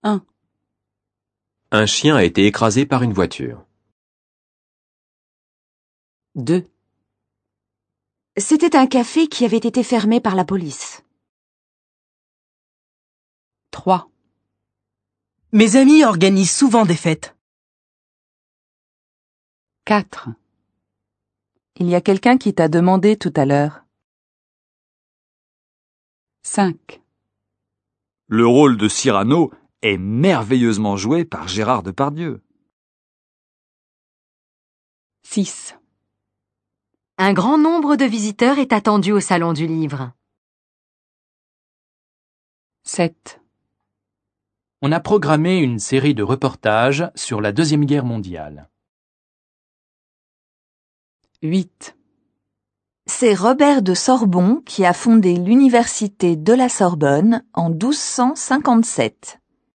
1. Un chien a été écrasé par une voiture. 2. C'était un café qui avait été fermé par la police. 3. Mes amis organisent souvent des fêtes. 4. Il y a quelqu'un qui t'a demandé tout à l'heure. 5. Le rôle de Cyrano est merveilleusement joué par Gérard Depardieu. 6. Un grand nombre de visiteurs est attendu au Salon du Livre. 7. On a programmé une série de reportages sur la Deuxième Guerre mondiale. 8. C'est Robert de Sorbon qui a fondé l'université de la Sorbonne en 1257.